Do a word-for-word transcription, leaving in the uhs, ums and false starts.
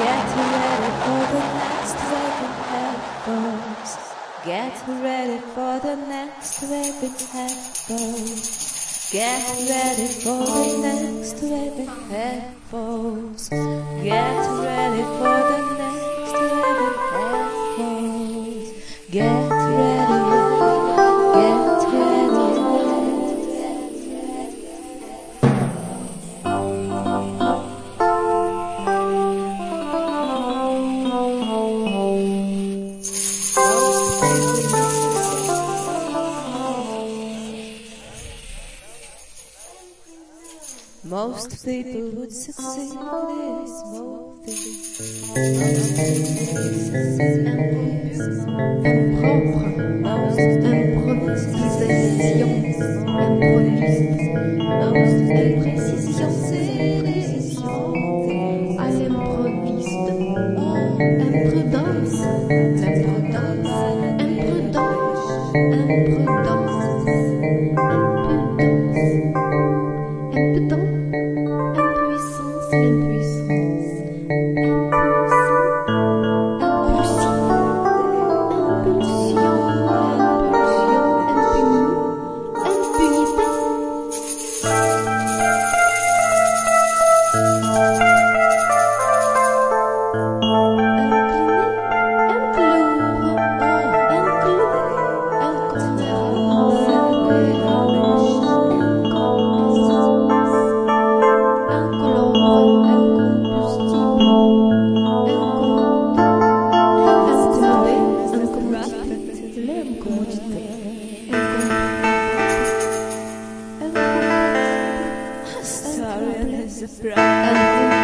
Get ready for the next wave in headphones. Get ready for the next wave in headphones. Get ready for the next wave in headphones. Get ready for the next wave in headphones. Get ready, get ready. Most people would succeed in this movie. Improvisation, imprécision, à l'improviste, imprudence, imprudence, imprudence, imprudence, impudence, impudence. Impuissance, impuissance, impulsion, impulsion, impulsion, impunité. Surprise.